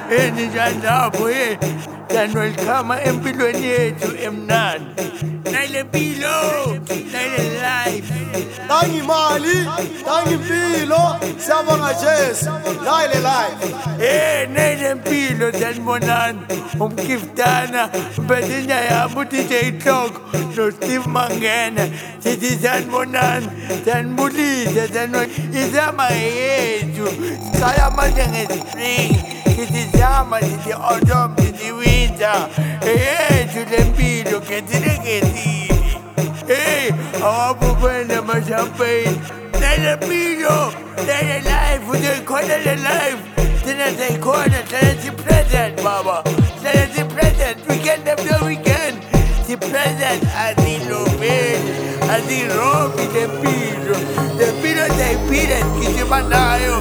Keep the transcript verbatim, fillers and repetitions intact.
enijandapho ye danwelikhama empilweni yethu emnandi nale mpilo nale life Tangimali, tangimpilo, siyabonga Jesu, nale life. Eh nale mpilo sanibonani umgiftana mpethinya yami D J Clock no Steve Mangena sithi sanibonani sanibulisa sanibona izama yethu saya manje ngespring sithi zama sithi autumn sithi winter yethu lempilo kethile kethile hey awabubene mashampagne nale mpilo nale life uzoyikhona le life thina siyayikhona hlala si-present baba hlala si-present weekend after weekend si-present azilobeli azirobi le mpilo le mpilo siyayiphila sigijima nayo